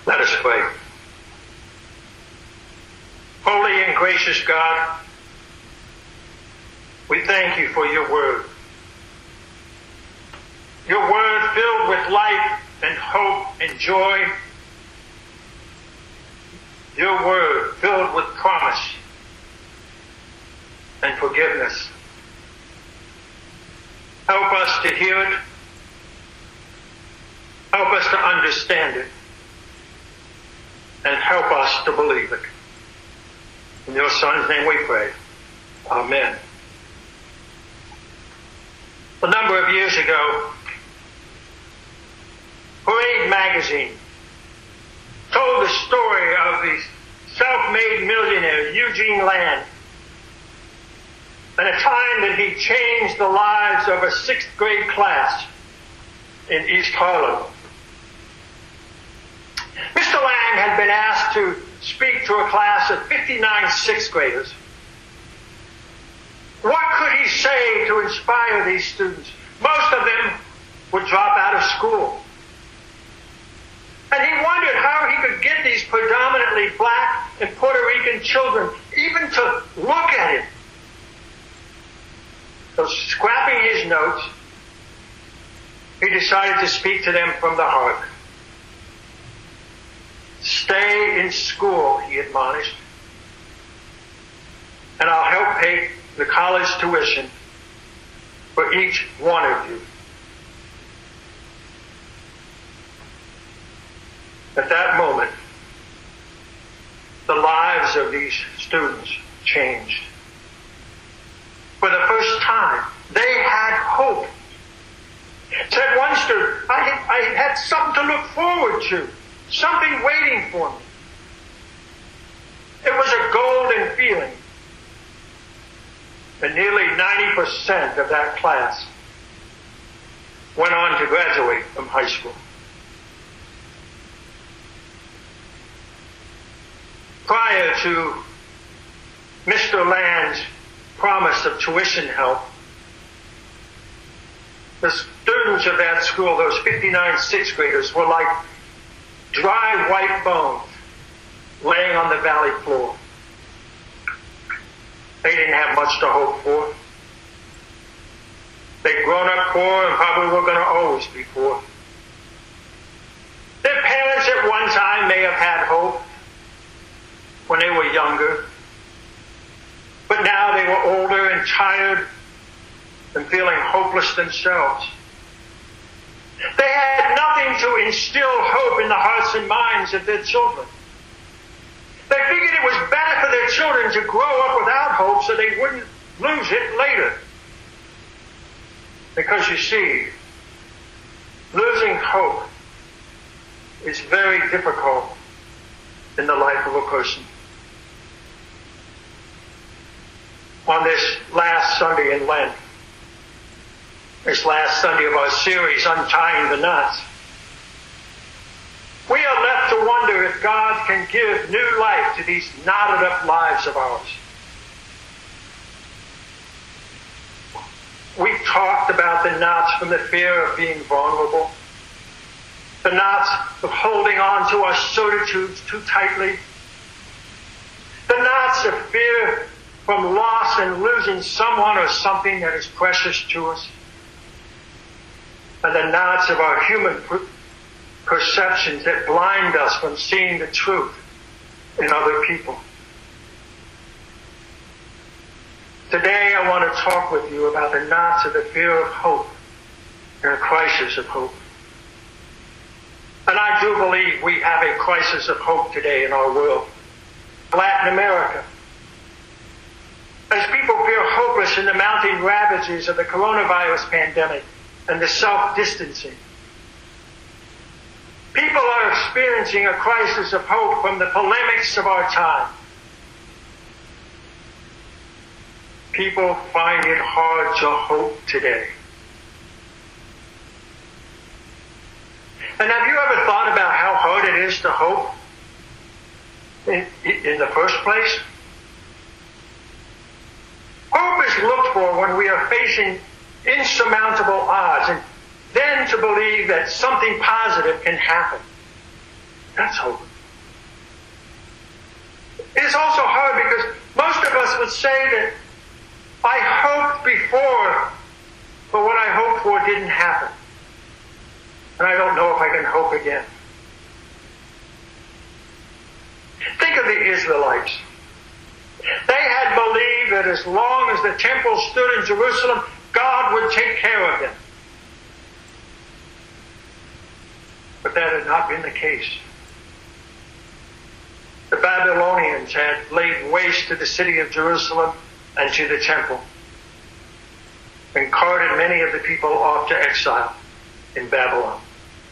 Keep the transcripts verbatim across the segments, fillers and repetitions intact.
Let us pray. Holy and gracious God, we thank you for your word. Your word filled with life and hope and joy. Your word filled with promise and forgiveness. Help us to hear it. Help us to understand it. And help us to believe it. In your Son's name we pray. Amen. A number of years ago, Parade magazine told the story of the self-made millionaire Eugene Land and a time that he changed the lives of a sixth grade class in East Harlem. Mister Lang had been asked to speak to a class of fifty-nine sixth graders. What could he say to inspire these students? Most of them would drop out of school. And he wondered how he could get these predominantly black and Puerto Rican children even to look at him. So scrapping his notes, he decided to speak to them from the heart. Stay in school, he admonished, and I'll help pay the college tuition for each one of you. At that moment, the lives of these students changed. For the first time, they had hope. Said one student, I, I had something to look forward to, something waiting for me. It was a golden feeling. And nearly ninety percent of that class went on to graduate from high school. Prior to Mister Land's promise of tuition help, the students of that school, those fifty-nine sixth graders, were like dry white bones laying on the valley floor. They didn't have much to hope for. They'd grown up poor and probably were going to always be poor. Their parents at one time may have had hope when they were younger, but now they were older and tired and feeling hopeless themselves. They had nothing to instill hope in the hearts and minds of their children. They figured it was better for their children to grow up without hope so they wouldn't lose it later. Because you see, losing hope is very difficult in the life of a person. On this last Sunday in Lent, this last Sunday of our series, Untying the Knots, we are left to wonder if God can give new life to these knotted up lives of ours. We've talked about the knots from the fear of being vulnerable, the knots of holding on to our certitudes too tightly, the knots of fear from loss and losing someone or something that is precious to us, and the knots of our human per- perceptions that blind us from seeing the truth in other people. Today I want to talk with you about the knots of the fear of hope and a crisis of hope. And I do believe we have a crisis of hope today in our world. Latin America. As people feel hopeless in the mounting ravages of the coronavirus pandemic and the self-distancing. People are experiencing a crisis of hope from the polemics of our time. People find it hard to hope today. And have you ever thought about how hard it is to hope in, in the first place? Hope is looked for when we are facing insurmountable odds, and then to believe that something positive can happen. That's hope. It is also hard because most of us would say that I hoped before, but what I hoped for didn't happen. And I don't know if I can hope again. Think of the Israelites. They had believed that as long as the temple stood in Jerusalem, God would take care of them. But that had not been the case. The Babylonians had laid waste to the city of Jerusalem and to the temple, and carted many of the people off to exile in Babylon.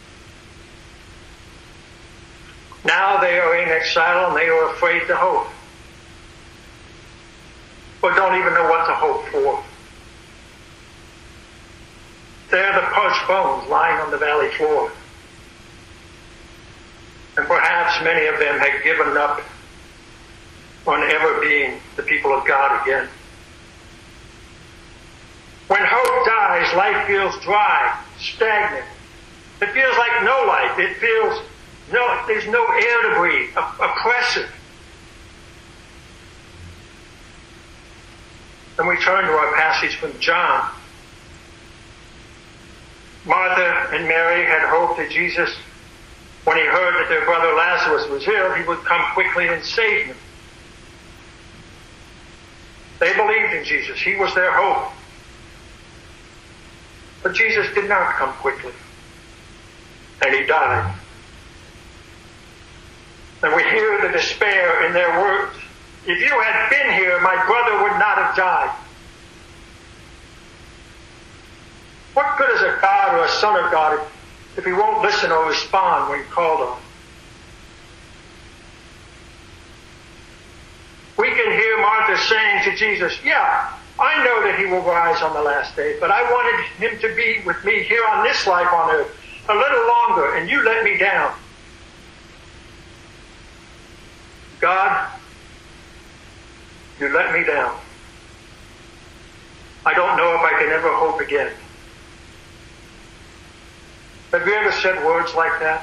Now they are in exile and they are afraid to hope, or don't even know what to hope for. They're the parched bones lying on the valley floor. And perhaps many of them had given up on ever being the people of God again. When hope dies, life feels dry, stagnant. It feels like no life. It feels no, there's no air to breathe, oppressive. And we turn to our passage from John. Martha and Mary had hoped that Jesus, when he heard that their brother Lazarus was ill, he would come quickly and save them. They believed in Jesus. He was their hope. But Jesus did not come quickly. And he died. And we hear the despair in their words. If you had been here, my brother would not have died. What good is a God or a son of God if he won't listen or respond when called on? We can hear Martha saying to Jesus, yeah, I know that he will rise on the last day, but I wanted him to be with me here on this life on earth a little longer, and you let me down. God, you let me down. I don't know if I can ever hope again. Have you ever said words like that?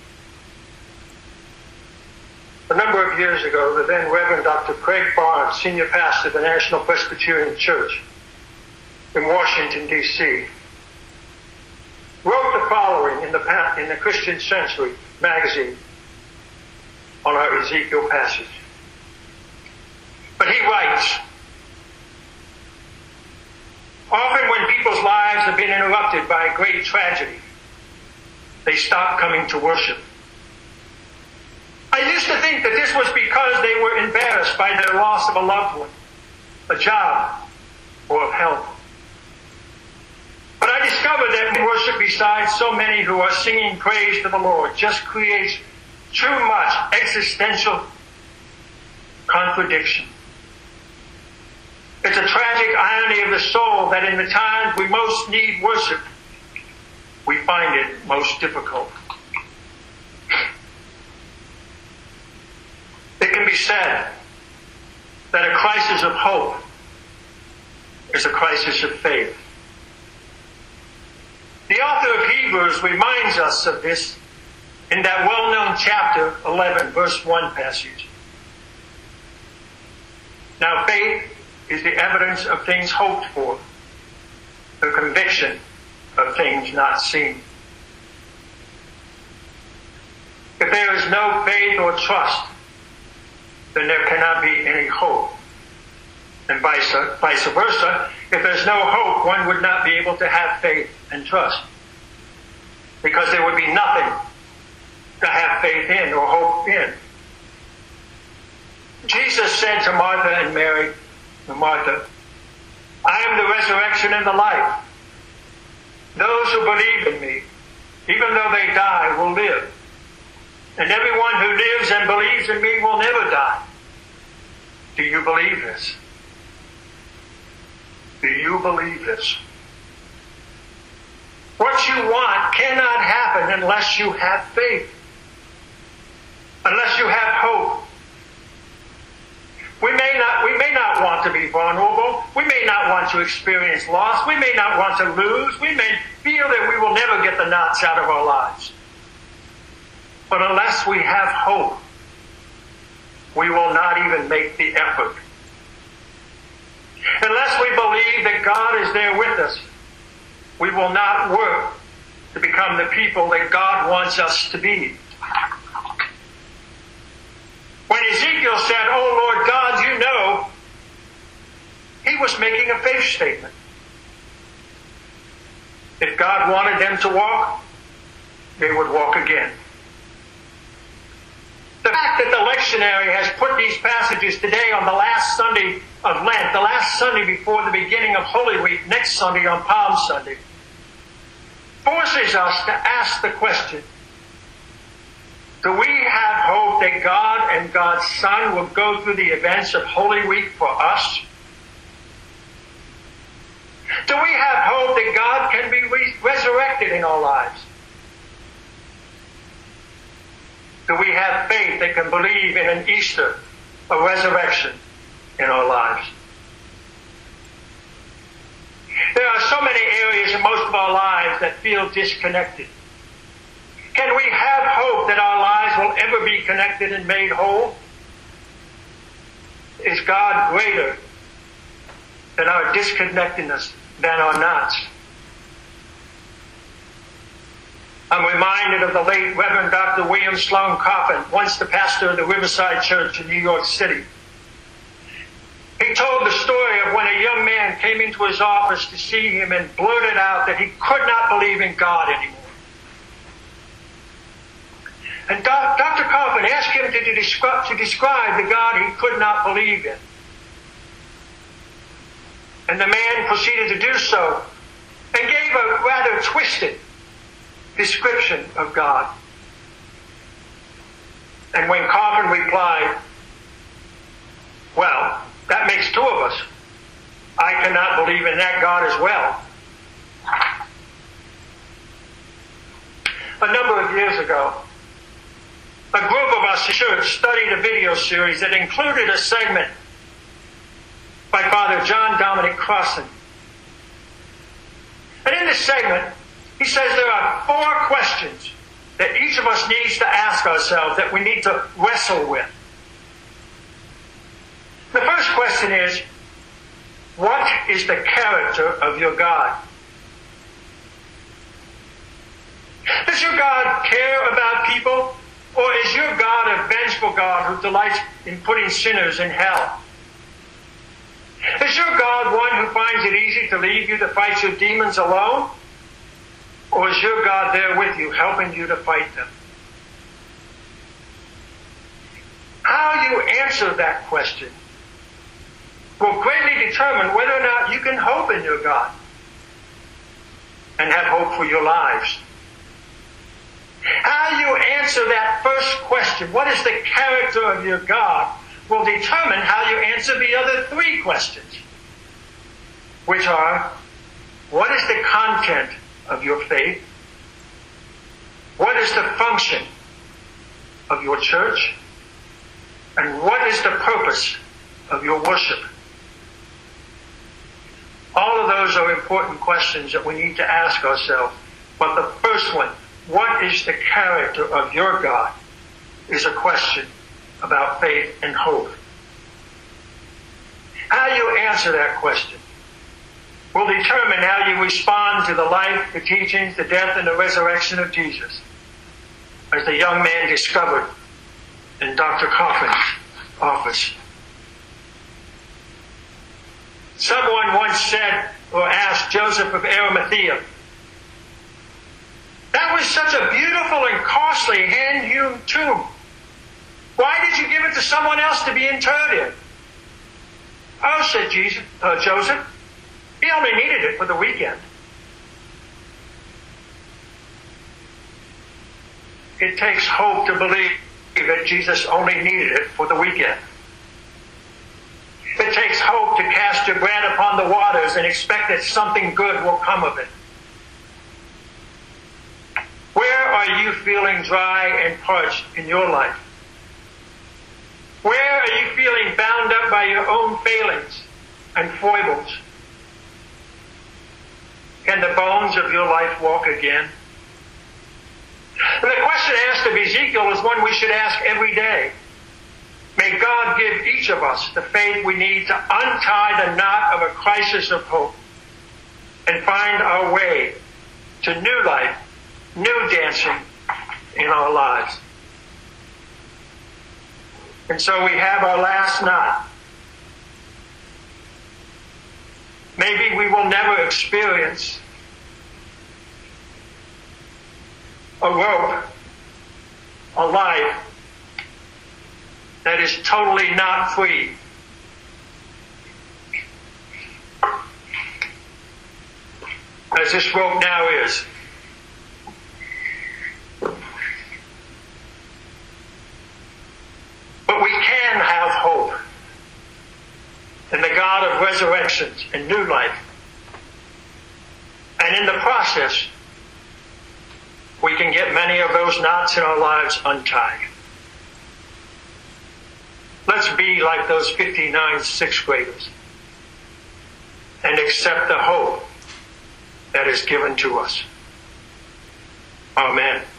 A number of years ago, the then Reverend Doctor Craig Barnes, senior pastor of the National Presbyterian Church in Washington, D C, wrote the following in the, in the Christian Century magazine on our Ezekiel passage. But he writes, often when people's lives have been interrupted by a great tragedy, they stop coming to worship. I used to think that this was because they were embarrassed by their loss of a loved one, a job, or of health. But I discovered that worship besides so many who are singing praise to the Lord just creates too much existential contradiction. It's a tragic irony of the soul that in the times we most need worship, we find it most difficult. It can be said that a crisis of hope is a crisis of faith. The author of Hebrews reminds us of this in that well-known chapter eleven, verse one passage. Now faith is the evidence of things hoped for, the conviction of things not seen. If there is no faith or trust, then there cannot be any hope. And vice, vice versa, if there's no hope, one would not be able to have faith and trust, because there would be nothing to have faith in or hope in. Jesus said to Martha and Mary, Martha, I am the resurrection and the life. Those who believe in me, even though they die, will live. And everyone who lives and believes in me will never die. Do you believe this? Do you believe this? What you want cannot happen unless you have faith, unless you have hope. We may not, we may not want to be vulnerable. We may not want to experience loss. We may not want to lose. We may feel that we will never get the knots out of our lives. But unless we have hope, we will not even make the effort. Unless we believe that God is there with us, we will not work to become the people that God wants us to be. When Ezekiel said, "Oh Lord God, you know," he was making a faith statement. If God wanted them to walk, they would walk again. The fact that the lectionary has put these passages today on the last Sunday of Lent, the last Sunday before the beginning of Holy Week, next Sunday on Palm Sunday, forces us to ask the question, do we have hope that God and God's Son will go through the events of Holy Week for us? Do we have hope that God can be re- resurrected in our lives? Do we have faith that can believe in an Easter, a resurrection in our lives? There are so many areas in most of our lives that feel disconnected. Can we have hope that our lives will ever be connected and made whole? Is God greater than our disconnectedness, than our knots? I'm reminded of the late Reverend Doctor William Sloane Coffin, once the pastor of the Riverside Church in New York City. He told the story of when a young man came into his office to see him and blurted out that he could not believe in God anymore. And Doctor Coffin asked him to describe, to describe the God he could not believe in. And the man proceeded to do so and gave a rather twisted description of God. And when Coffin replied, "Well, that makes two of us. I cannot believe in that God as well." A number of years ago, a group of us at church studied a video series that included a segment by Father John Dominic Crossan. And in this segment, he says there are four questions that each of us needs to ask ourselves, that we need to wrestle with. The first question is, what is the character of your God? Does your God care about people? Or is your God a vengeful God who delights in putting sinners in hell? Is your God one who finds it easy to leave you to fight your demons alone? Or is your God there with you, helping you to fight them? How you answer that question will greatly determine whether or not you can hope in your God and have hope for your lives. How you answer that first question, what is the character of your God, will determine how you answer the other three questions, which are, what is the content of your faith? What is the function of your church? And what is the purpose of your worship? All of those are important questions that we need to ask ourselves. But the first one, what is the character of your God, is a question about faith and hope. How you answer that question will determine how you respond to the life, the teachings, the death, and the resurrection of Jesus, as the young man discovered in Doctor Coffin's office. Someone once said or asked Joseph of Arimathea, "That was such a beautiful and costly hand-hewn tomb. Why did you give it to someone else to be interred in?" "Oh," said Jesus, uh, Joseph, "he only needed it for the weekend." It takes hope to believe that Jesus only needed it for the weekend. It takes hope to cast your bread upon the waters and expect that something good will come of it. Where are you feeling dry and parched in your life? Where are you feeling bound up by your own failings and foibles? Can the bones of your life walk again? And the question asked of Ezekiel is one we should ask every day. May God give each of us the faith we need to untie the knot of a crisis of hope and find our way to new life, new dancing in our lives. And so we have our last knot. Maybe we will never experience a rope, a life that is totally not free. As this rope now is. But we can have hope in the God of resurrections and new life. And in the process, we can get many of those knots in our lives untied. Let's be like those fifty-nine sixth graders and accept the hope that is given to us. Amen.